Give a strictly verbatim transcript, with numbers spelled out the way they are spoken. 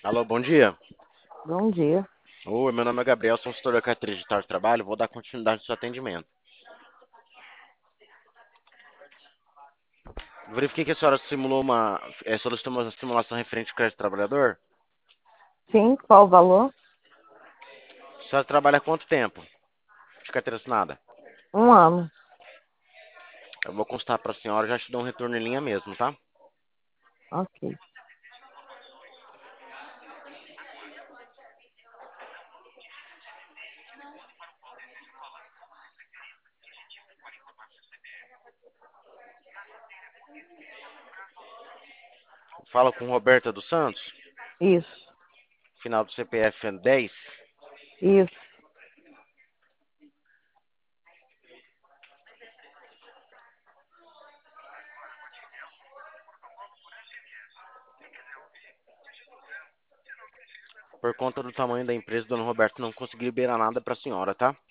Alô, bom dia. Bom dia. Oi, meu nome é Gabriel, sou consultor da carteira digital de trabalho. Vou dar continuidade ao seu atendimento. Verifiquei que a senhora simulou uma, é, solicitou uma simulação referente ao crédito trabalhador. Sim, qual o valor? A senhora trabalha há quanto tempo de carteira assinada? Um ano. Eu vou constar para a senhora, já te dou um retorno em linha mesmo, tá? Ok. Fala com Roberta dos Santos, Isso, final do C P F é dez. isso. Por conta do tamanho da empresa, dona Roberta não consegui liberar nada para a senhora, tá?